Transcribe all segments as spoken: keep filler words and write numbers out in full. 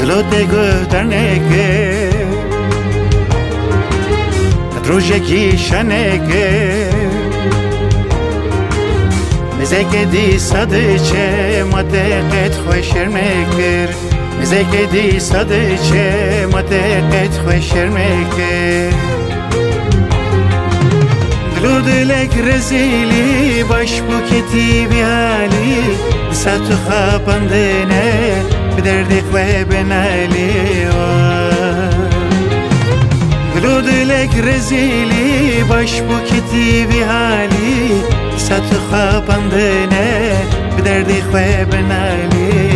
دلو دگو در نگه روژگی شنگه مزگه دی ساده چه مدقت خوشر مکر مزگه دی ساده چه مدقت خوشر مکر دلو دلک رزیلی باش بو کتی بیالی ساتو خابندنه بدردک و بنالی دلو دلک رزیلی باش بو کتی بیالی ساتو خابندنه بدردک و بنالی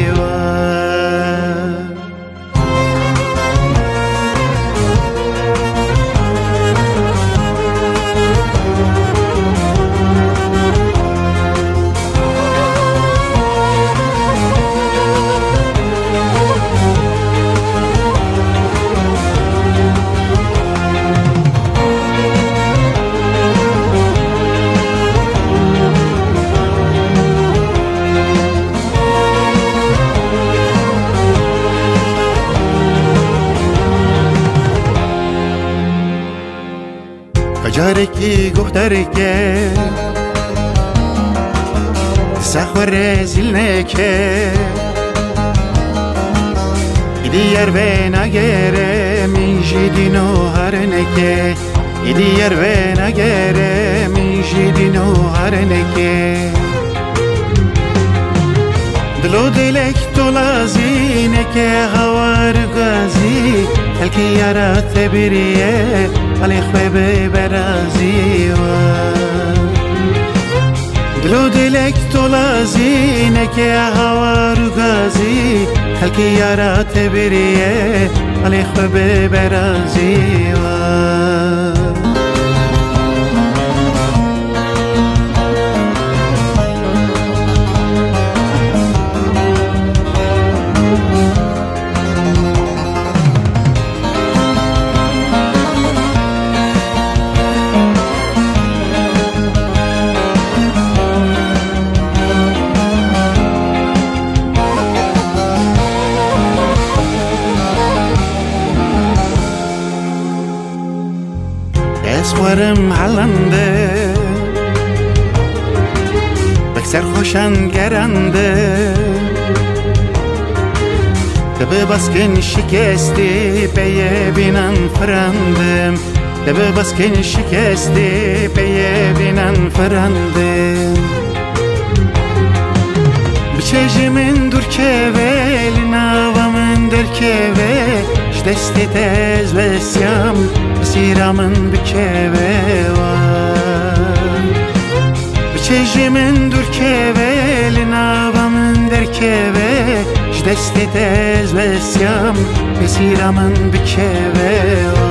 جارکی گفترکه سخور زیل نکه ایدیار و نگره میشی دینو هر نکه ایدیار و نگره میشی دینو هر نکه دلو دلک دولازی نکه هوار گازی تلکی یارات بریه علی خوی برازی و دلو دلک دولازی نکه هوا رو گازی تلکی یارات بریه علی خوی برازی و اسوارم علنده بکسر خوشن گرنده دبه باسکن شکستی بیه بینن فرندم دبه باسکن شکستی بیه بینن فرندم بچه من دور که ولی نوا من در که ولی دستی تز بسیام بسیرامن بکوه بچه من دور کوه لناوا من در کوه دستی تز بسیام بسیرامن بکوه